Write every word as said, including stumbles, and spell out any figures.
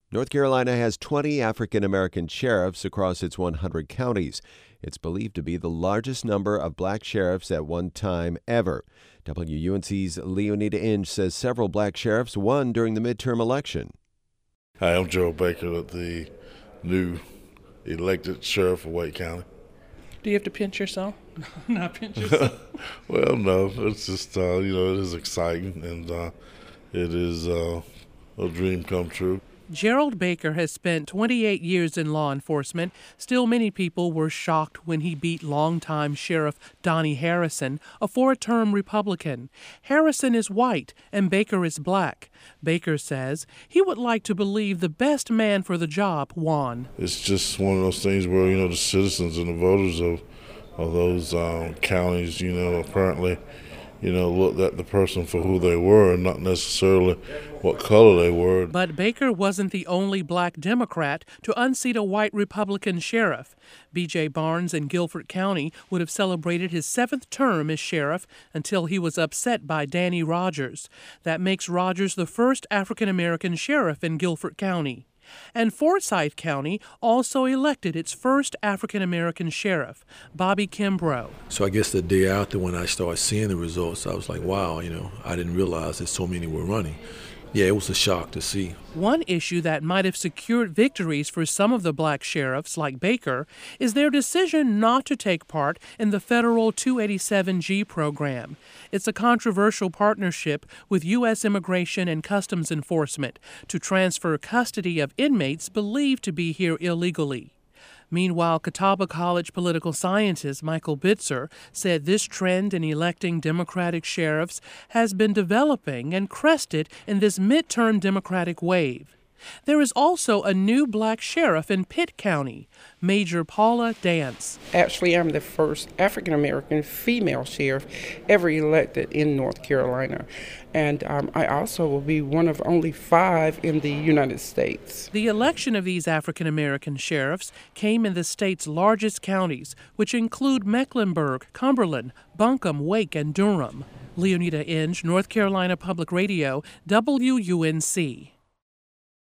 North Carolina has twenty African American sheriffs across its one hundred counties. It's believed to be the largest number of black sheriffs at one time ever. W U N C's Leonida Inge says several black sheriffs won during the midterm election. Hi, I'm Gerald Baker, the new elected sheriff of Wake County. Do you have to pinch yourself? Not pinch yourself? Well, no, it's just, uh, you know, it is exciting, and uh, it is uh, a dream come true. Gerald Baker has spent twenty-eight years in law enforcement. Still, many people were shocked when he beat longtime Sheriff Donnie Harrison, a four-term Republican. Harrison is white and Baker is black. Baker says he would like to believe the best man for the job won. It's just one of those things where, you know, the citizens and the voters of, of those um, counties, you know, apparently, you know, looked at the person for who they were and not necessarily what color they were. But Baker wasn't the only black Democrat to unseat a white Republican sheriff. B J Barnes in Guilford County would have celebrated his seventh term as sheriff until he was upset by Danny Rogers. That makes Rogers the first African-American sheriff in Guilford County. And Forsyth County also elected its first African-American sheriff, Bobby Kimbrough. So I guess the day after, when I started seeing the results, I was like, wow, you know, I didn't realize that so many were running. Yeah, it was a shock to see. One issue that might have secured victories for some of the black sheriffs, like Baker, is their decision not to take part in the federal two eighty-seven G program. It's a controversial partnership with U S Immigration and Customs Enforcement to transfer custody of inmates believed to be here illegally. Meanwhile, Catawba College political scientist Michael Bitzer said this trend in electing Democratic sheriffs has been developing and crested in this midterm Democratic wave. There is also a new black sheriff in Pitt County, Major Paula Dance. Actually, I'm the first African-American female sheriff ever elected in North Carolina. And um, I also will be one of only five in the United States. The election of these African-American sheriffs came in the state's largest counties, which include Mecklenburg, Cumberland, Buncombe, Wake, and Durham. Leonida Inge, North Carolina Public Radio, W U N C.